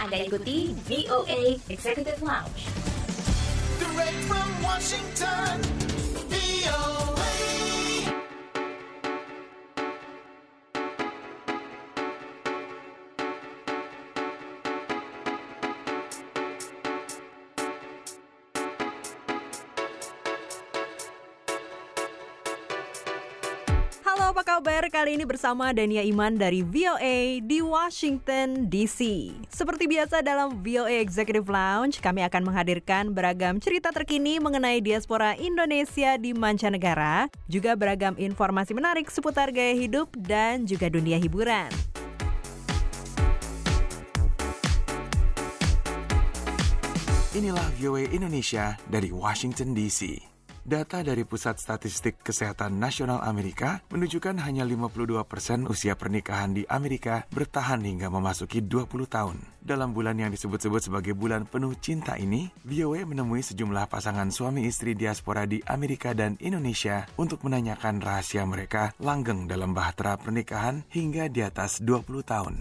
Anda ikuti VOA Executive Lounge. Direct from Washington, VOA. Halo, apa kabar? Kali ini bersama Dania Iman dari VOA di Washington DC. Seperti biasa dalam VOA Executive Lounge, kami akan menghadirkan beragam cerita terkini mengenai diaspora Indonesia di mancanegara, juga beragam informasi menarik seputar gaya hidup dan juga dunia hiburan. Inilah VOA Indonesia dari Washington DC. Data dari Pusat Statistik Kesehatan Nasional Amerika menunjukkan hanya 52% usia pernikahan di Amerika bertahan hingga memasuki 20 tahun. Dalam bulan yang disebut-sebut sebagai bulan penuh cinta ini, VOA menemui sejumlah pasangan suami istri diaspora di Amerika dan Indonesia untuk menanyakan rahasia mereka langgeng dalam bahtera pernikahan hingga di atas 20 tahun.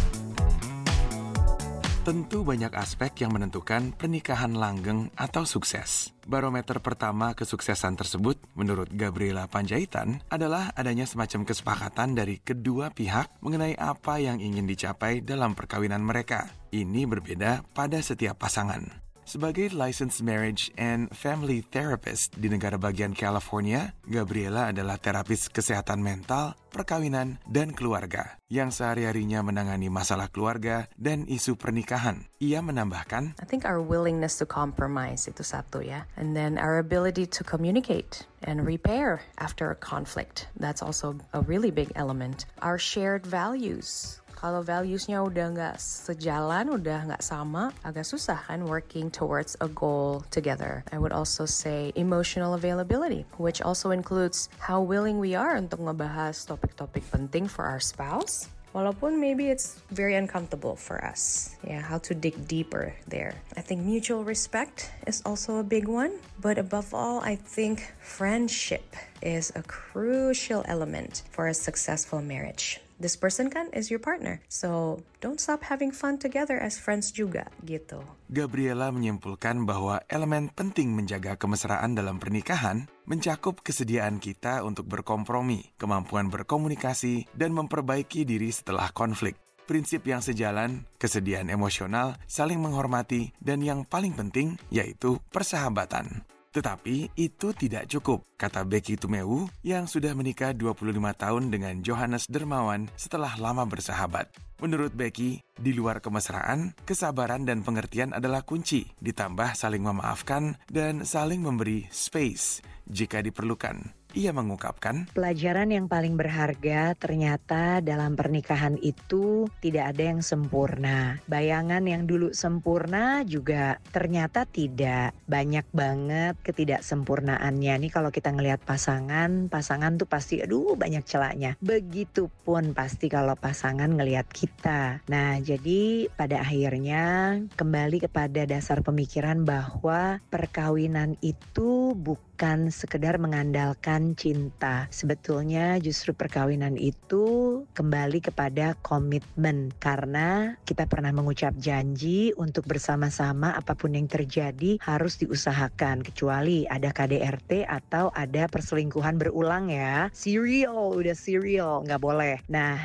Tentu banyak aspek yang menentukan pernikahan langgeng atau sukses. Barometer pertama kesuksesan tersebut, menurut Gabriela Panjaitan, adalah adanya semacam kesepakatan dari kedua pihak mengenai apa yang ingin dicapai dalam perkawinan mereka. Ini berbeda pada setiap pasangan. Sebagai licensed marriage and family therapist di negara bagian California, Gabriela adalah terapis kesehatan mental, perkawinan, dan keluarga yang sehari-harinya menangani masalah keluarga dan isu pernikahan. Ia menambahkan, I think our willingness to compromise itu satu ya. And then our ability to communicate and repair after a conflict. That's also a really big element. Our shared values. Kalau values-nya udah nggak sejalan, udah nggak sama, agak susah kan working towards a goal together. I would also say emotional availability, which also includes how willing we are untuk ngebahas topik-topik penting for our spouse. Walaupun maybe it's very uncomfortable for us. Yeah, how to dig deeper there. I think mutual respect is also a big one. But above all, I think friendship is a crucial element for a successful marriage. This person kan is your partner. So don't stop having fun together as friends juga gitu. Gabriela menyimpulkan bahwa elemen penting menjaga kemesraan dalam pernikahan mencakup kesediaan kita untuk berkompromi, kemampuan berkomunikasi, dan memperbaiki diri setelah konflik. Prinsip yang sejalan, kesediaan emosional, saling menghormati, dan yang paling penting yaitu persahabatan. Tetapi itu tidak cukup, kata Becky Tumewu yang sudah menikah 25 tahun dengan Johannes Dermawan setelah lama bersahabat. Menurut Becky, di luar kemesraan, kesabaran dan pengertian adalah kunci, ditambah saling memaafkan dan saling memberi space jika diperlukan. Ia mengungkapkan, pelajaran yang paling berharga ternyata dalam pernikahan itu tidak ada yang sempurna. Bayangan yang dulu sempurna juga ternyata tidak. Banyak banget ketidaksempurnaannya. Nih kalau kita ngelihat pasangan tuh pasti banyak celahnya. Begitupun pasti kalau pasangan ngelihat kita. Nah, jadi pada akhirnya kembali kepada dasar pemikiran bahwa perkawinan itu bukan sekedar mengandalkan cinta. Sebetulnya justru perkawinan itu kembali kepada komitmen. Karena kita pernah mengucap janji untuk bersama-sama apapun yang terjadi harus diusahakan. Kecuali ada KDRT atau ada perselingkuhan berulang ya. Udah serial, nggak boleh. Nah,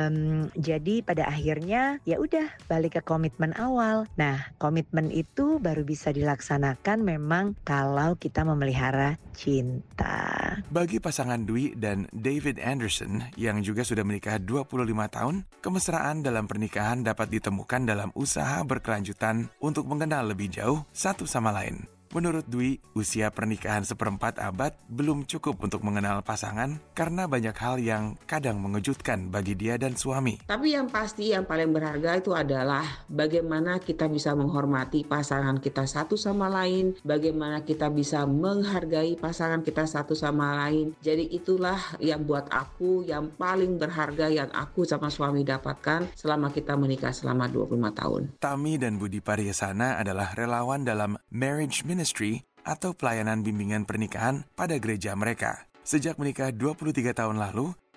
jadi pada akhirnya ya udah balik ke komitmen awal. Nah, komitmen itu baru bisa dilaksanakan memang kalau kita memelihara cinta. Bagi pasangan Dwi dan David Anderson yang juga sudah menikah 25 tahun, kemesraan dalam pernikahan dapat ditemukan dalam usaha berkelanjutan untuk mengenal lebih jauh satu sama lain. Menurut Dwi, usia pernikahan seperempat abad belum cukup untuk mengenal pasangan karena banyak hal yang kadang mengejutkan bagi dia dan suami. Tapi yang pasti yang paling berharga itu adalah bagaimana kita bisa menghormati pasangan kita satu sama lain, bagaimana kita bisa menghargai pasangan kita satu sama lain. Jadi itulah yang buat aku yang paling berharga yang aku sama suami dapatkan selama kita menikah selama 25 tahun. Tami dan Budi Pariyasana adalah relawan dalam Marriage Ministry atau pelayanan bimbingan pernikahan pada gereja mereka. Sejak menikah 23 tahun lalu,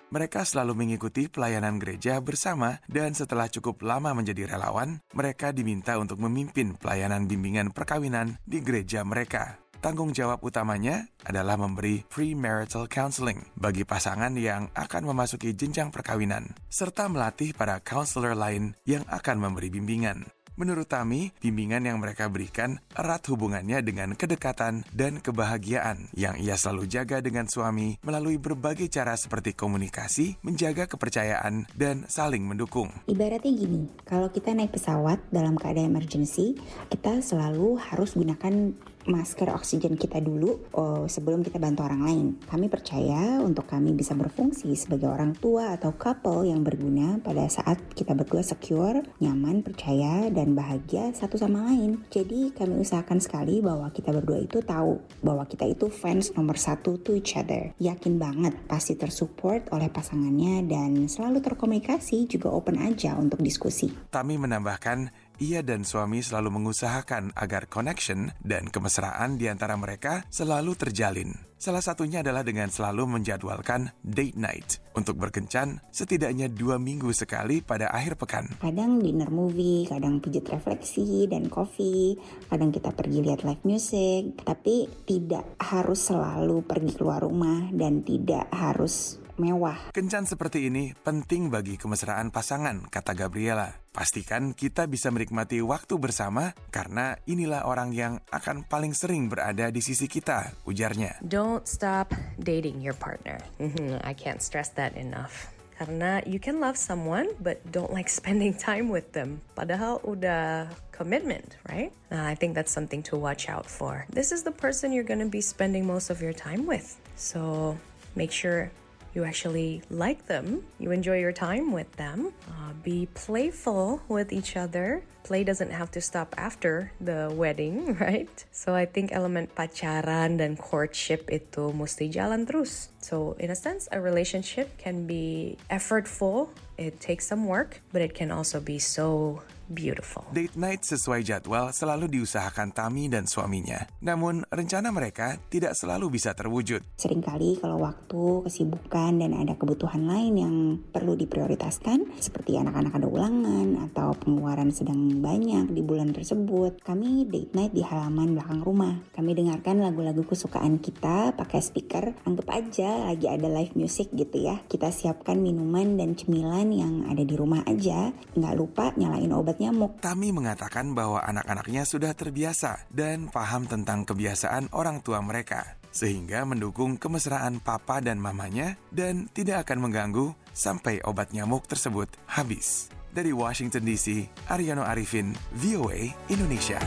Mereka selalu mengikuti pelayanan gereja bersama dan setelah cukup lama menjadi relawan, mereka diminta untuk memimpin pelayanan bimbingan perkawinan di gereja mereka. Tanggung jawab utamanya adalah memberi premarital counseling bagi pasangan yang akan memasuki jenjang perkawinan, serta melatih para counselor lain yang akan memberi bimbingan. Menurut Tami, bimbingan yang mereka berikan erat hubungannya dengan kedekatan dan kebahagiaan yang ia selalu jaga dengan suami melalui berbagai cara seperti komunikasi, menjaga kepercayaan, dan saling mendukung. Ibaratnya gini, kalau kita naik pesawat dalam keadaan emergency, kita selalu harus gunakan masker oksigen kita dulu sebelum kita bantu orang lain. Kami percaya untuk kami bisa berfungsi sebagai orang tua atau couple yang berguna pada saat kita berdua secure, nyaman, percaya, dan bahagia satu sama lain. Jadi kami usahakan sekali bahwa kita berdua itu tahu bahwa kita itu fans nomor 1 to each other. Yakin banget pasti tersupport oleh pasangannya dan selalu terkomunikasi, juga open aja untuk diskusi. Tami menambahkan, ia dan suami selalu mengusahakan agar connection dan kemesraan di antara mereka selalu terjalin. Salah satunya adalah dengan selalu menjadwalkan date night untuk berkencan setidaknya 2 minggu sekali pada akhir pekan. Kadang dinner movie, kadang pijat refleksi dan coffee, kadang kita pergi lihat live music, tapi tidak harus selalu pergi keluar rumah dan tidak harus mewah. Kencan seperti ini penting bagi kemesraan pasangan, kata Gabriela. Pastikan kita bisa menikmati waktu bersama karena inilah orang yang akan paling sering berada di sisi kita, ujarnya. Don't stop dating your partner. I can't stress that enough. Karena you can love someone but don't like spending time with them. Padahal udah commitment, right? I think that's something to watch out for. This is the person you're gonna be spending most of your time with. So make sure you actually like them, you enjoy your time with them, be playful with each other. Play doesn't have to stop after the wedding, right? So I think element pacaran dan courtship itu mesti jalan terus. So in a sense, a relationship can be effortful, it takes some work, but it can also be so beautiful. Date night sesuai jadwal selalu diusahakan Tami dan suaminya. Namun, rencana mereka tidak selalu bisa terwujud. Seringkali kalau waktu, kesibukan, dan ada kebutuhan lain yang perlu diprioritaskan, seperti anak-anak ada ulangan atau pengeluaran sedang banyak di bulan tersebut, kami date night di halaman belakang rumah. Kami dengarkan lagu-lagu kesukaan kita pakai speaker, anggap aja lagi ada live music gitu ya. Kita siapkan minuman dan cemilan yang ada di rumah aja, nggak lupa nyalain obat nyamuk. Tami mengatakan bahwa anak-anaknya sudah terbiasa dan paham tentang kebiasaan orang tua mereka, sehingga mendukung kemesraan papa dan mamanya dan tidak akan mengganggu sampai obat nyamuk tersebut habis. Dari Washington DC, Ariano Arifin, VOA Indonesia.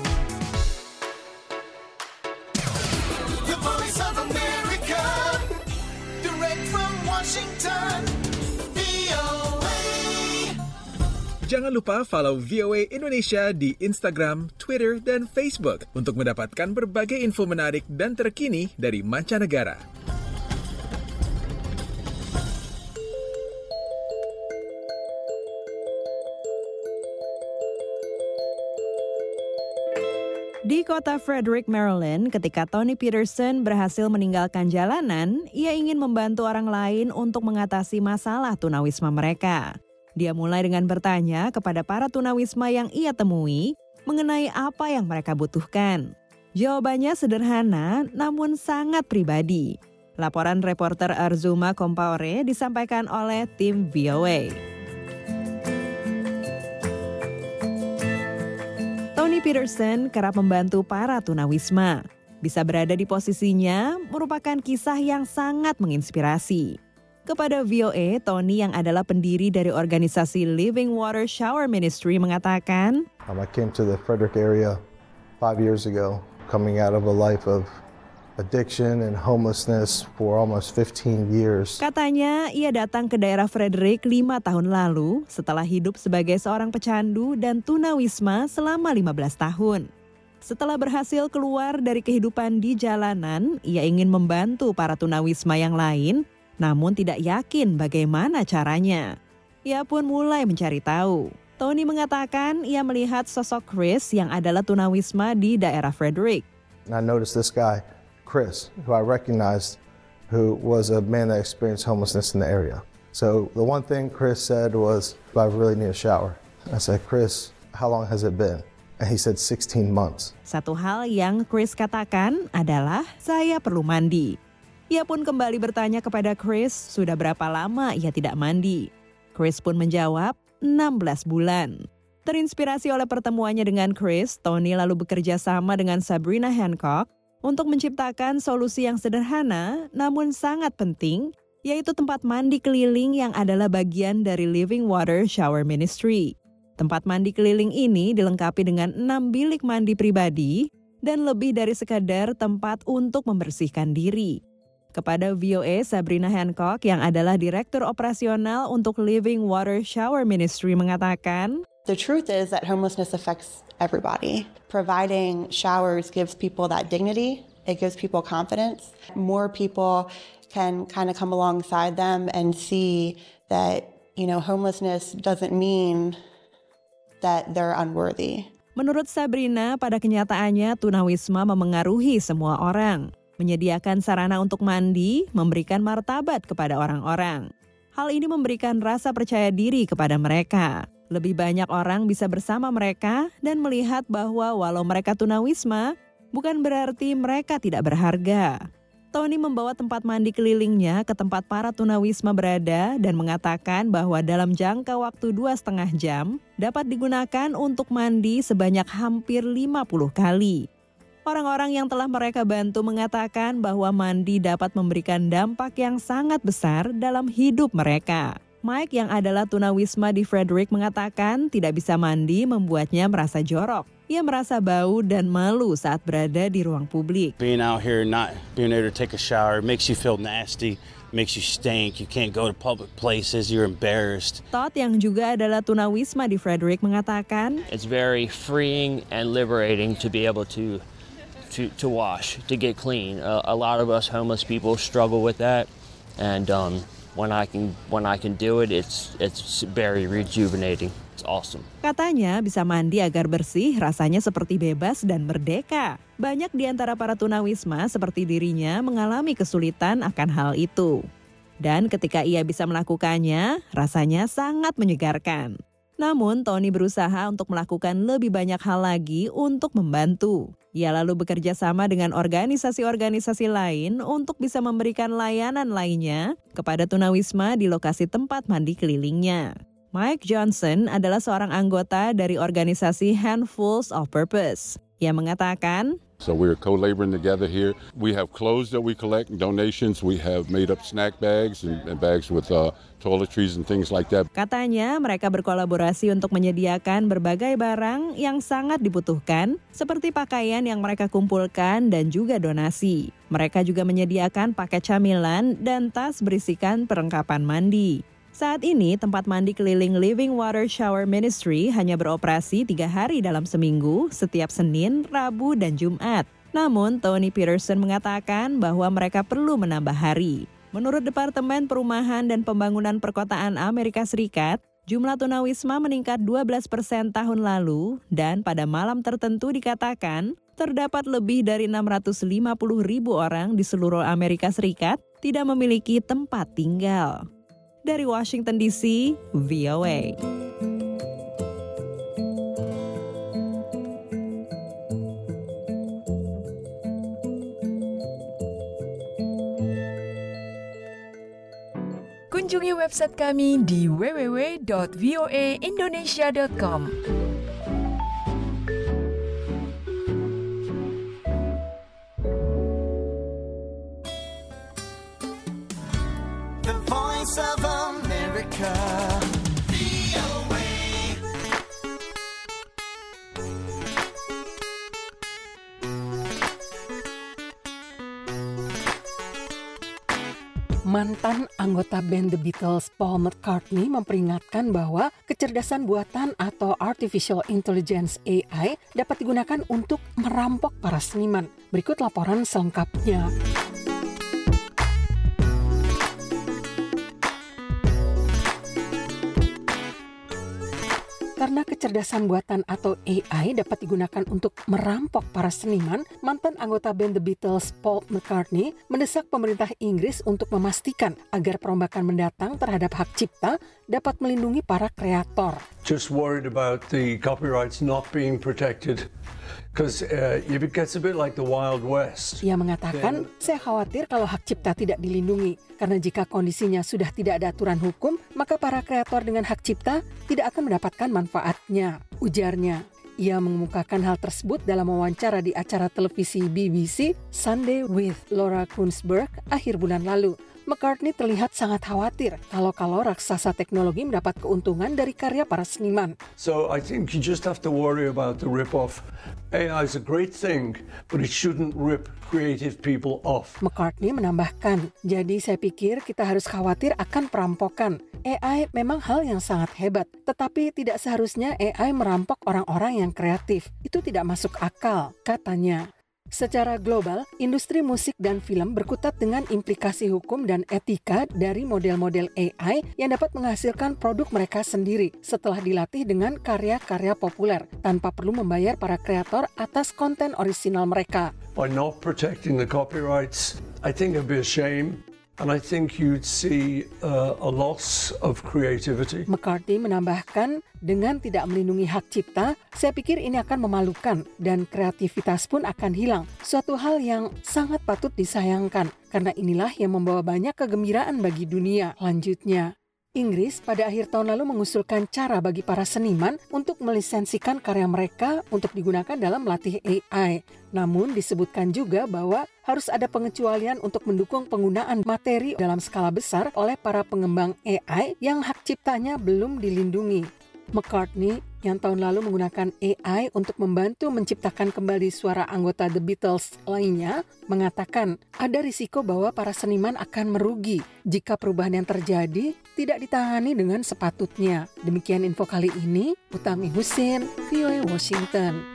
The Voice of America, direct from Washington, VOA. Jangan lupa follow VOA Indonesia di Instagram, Twitter, dan Facebook untuk mendapatkan berbagai info menarik dan terkini dari mancanegara. Di kota Frederick, Maryland, ketika Tony Peterson berhasil meninggalkan jalanan, ia ingin membantu orang lain untuk mengatasi masalah tunawisma mereka. Dia mulai dengan bertanya kepada para tunawisma yang ia temui mengenai apa yang mereka butuhkan. Jawabannya sederhana namun sangat pribadi. Laporan reporter Arzuma Compaore disampaikan oleh tim VOA. Tony Peterson kerap membantu para tunawisma. Bisa berada di posisinya merupakan kisah yang sangat menginspirasi. Kepada VOA, Tony yang adalah pendiri dari organisasi Living Water Shower Ministry mengatakan, I came to the Frederick area 5 years ago, coming out of a life of addiction and homelessness for almost 15 years. Katanya, ia datang ke daerah Frederick 5 tahun lalu setelah hidup sebagai seorang pecandu dan tunawisma selama 15 tahun. Setelah berhasil keluar dari kehidupan di jalanan, ia ingin membantu para tunawisma yang lain, namun tidak yakin bagaimana caranya. Ia pun mulai mencari tahu. Tony mengatakan ia melihat sosok Chris yang adalah tunawisma di daerah Frederick. And I noticed this guy, Chris, who I recognized who was a man that experienced homelessness in the area. So the one thing Chris said was, I really need a shower. I said, Chris, how long has it been? And he said 16 months. Satu hal yang Chris katakan adalah, saya perlu mandi. Ia pun kembali bertanya kepada Chris, sudah berapa lama ia tidak mandi. Chris pun menjawab, 16 bulan. Terinspirasi oleh pertemuannya dengan Chris, Tony lalu bekerja sama dengan Sabrina Hancock untuk menciptakan solusi yang sederhana namun sangat penting, yaitu tempat mandi keliling yang adalah bagian dari Living Water Shower Ministry. Tempat mandi keliling ini dilengkapi dengan 6 bilik mandi pribadi dan lebih dari sekadar tempat untuk membersihkan diri. Kepada VOA, Sabrina Hancock yang adalah Direktur Operasional untuk Living Water Shower Ministry mengatakan, the truth is that homelessness affects everybody. Providing showers gives people that dignity. It gives people confidence. More people can kind of come alongside them and see that, homelessness doesn't mean that they're unworthy. Menurut Sabrina, pada kenyataannya tunawisma memengaruhi semua orang. Menyediakan sarana untuk mandi, memberikan martabat kepada orang-orang. Hal ini memberikan rasa percaya diri kepada mereka. Lebih banyak orang bisa bersama mereka dan melihat bahwa walau mereka tunawisma, bukan berarti mereka tidak berharga. Tony membawa tempat mandi kelilingnya ke tempat para tunawisma berada dan mengatakan bahwa dalam jangka waktu 2,5 jam dapat digunakan untuk mandi sebanyak hampir 50 kali. Orang-orang yang telah mereka bantu mengatakan bahwa mandi dapat memberikan dampak yang sangat besar dalam hidup mereka. Mike yang adalah tunawisma di Frederick mengatakan tidak bisa mandi membuatnya merasa jorok. Ia merasa bau dan malu saat berada di ruang publik. Being out here not being able to take a shower makes you feel nasty, makes you stink, you can't go to public places, you're embarrassed. Todd yang juga adalah tunawisma di Frederick mengatakan, it's very freeing and liberating to be able to wash, to get clean. A lot of us homeless people struggle with that, and when I can do it, it's very rejuvenating. It's awesome. Katanya bisa mandi agar bersih, rasanya seperti bebas dan merdeka. Banyak di antara para tunawisma seperti dirinya mengalami kesulitan akan hal itu. Dan ketika ia bisa melakukannya, rasanya sangat menyegarkan. Namun Tony berusaha untuk melakukan lebih banyak hal lagi untuk membantu. Ia lalu bekerja sama dengan organisasi-organisasi lain untuk bisa memberikan layanan lainnya kepada tunawisma di lokasi tempat mandi kelilingnya. Mike Johnson adalah seorang anggota dari organisasi Handfuls of Purpose. Ia mengatakan, so we're co-laboring together here. We have clothes that we collect and donations. We have made up snack bags and bags with toiletries and things like that. Katanya mereka berkolaborasi untuk menyediakan berbagai barang yang sangat dibutuhkan, seperti pakaian yang mereka kumpulkan dan juga donasi. Mereka juga menyediakan paket camilan dan tas berisikan perlengkapan mandi. Saat ini, tempat mandi keliling Living Water Shower Ministry hanya beroperasi 3 hari dalam seminggu, setiap Senin, Rabu, dan Jumat. Namun, Tony Peterson mengatakan bahwa mereka perlu menambah hari. Menurut Departemen Perumahan dan Pembangunan Perkotaan Amerika Serikat, jumlah tunawisma meningkat 12% tahun lalu, dan pada malam tertentu dikatakan, terdapat lebih dari 650.000 orang di seluruh Amerika Serikat tidak memiliki tempat tinggal. Dari Washington DC, VOA. Kunjungi website kami di www.voaindonesia.com. Of America, VOA. Mantan anggota band The Beatles Paul McCartney memperingatkan bahwa kecerdasan buatan atau Artificial Intelligence AI dapat digunakan untuk merampok para seniman. Berikut laporan selengkapnya. Karena karena kecerdasan buatan atau AI dapat digunakan untuk merampok para seniman, mantan anggota band The Beatles Paul McCartney mendesak pemerintah Inggris untuk memastikan agar perombakan mendatang terhadap hak cipta dapat melindungi para kreator. Just worried about the copyrights not being protected. Because if it gets a bit like the Wild West. Ia mengatakan, saya khawatir kalau hak cipta tidak dilindungi. Karena jika kondisinya sudah tidak ada aturan hukum, maka para kreator dengan hak cipta tidak akan mendapatkan manfaatnya, ujarnya. Ia mengemukakan hal tersebut dalam wawancara di acara televisi BBC Sunday with Laura Kuenssberg akhir bulan lalu. McCartney terlihat sangat khawatir kalau raksasa teknologi mendapat keuntungan dari karya para seniman. So I think you just have to worry about the rip-off. AI is a great thing, but it shouldn't rip creative people off. McCartney menambahkan, jadi saya pikir kita harus khawatir akan perampokan. AI memang hal yang sangat hebat, tetapi tidak seharusnya AI merampok orang-orang yang kreatif. Itu tidak masuk akal, katanya. Secara global, industri musik dan film berkutat dengan implikasi hukum dan etika dari model-model AI yang dapat menghasilkan produk mereka sendiri setelah dilatih dengan karya-karya populer tanpa perlu membayar para kreator atas konten orisinal mereka. By not protecting the copyrights, I think it'd be a shame. And I think you'd see a loss of creativity. McCartney menambahkan, dengan tidak melindungi hak cipta, saya pikir ini akan memalukan dan kreativitas pun akan hilang. Suatu hal yang sangat patut disayangkan, karena inilah yang membawa banyak kegembiraan bagi dunia. Lanjutnya, Inggris pada akhir tahun lalu mengusulkan cara bagi para seniman untuk melisensikan karya mereka untuk digunakan dalam melatih AI. Namun disebutkan juga bahwa harus ada pengecualian untuk mendukung penggunaan materi dalam skala besar oleh para pengembang AI yang hak ciptanya belum dilindungi. McCartney yang tahun lalu menggunakan AI untuk membantu menciptakan kembali suara anggota The Beatles lainnya, mengatakan ada risiko bahwa para seniman akan merugi jika perubahan yang terjadi tidak ditangani dengan sepatutnya. Demikian info kali ini, Utami Husin, VOA Washington.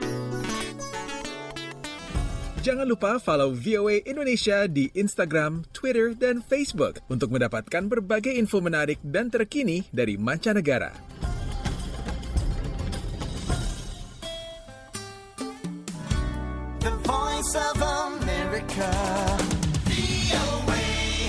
Jangan lupa follow VOA Indonesia di Instagram, Twitter, dan Facebook untuk mendapatkan berbagai info menarik dan terkini dari mancanegara. The Voice of America, VOA.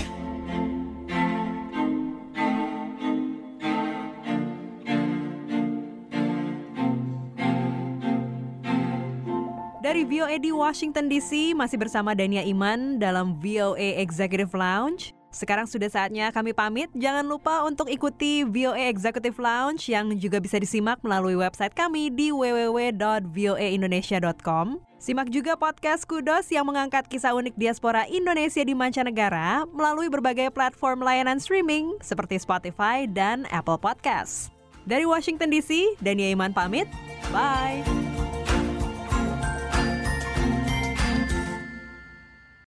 Dari VOA di Washington DC, masih bersama Dania Iman dalam VOA Executive Lounge. Sekarang sudah saatnya kami pamit. Jangan lupa untuk ikuti VOA Executive Lounge yang juga bisa disimak melalui website kami di www.voaindonesia.com. Simak juga podcast Kudos yang mengangkat kisah unik diaspora Indonesia di mancanegara melalui berbagai platform layanan streaming seperti Spotify dan Apple Podcasts. Dari Washington DC, Dania Iman pamit. Bye!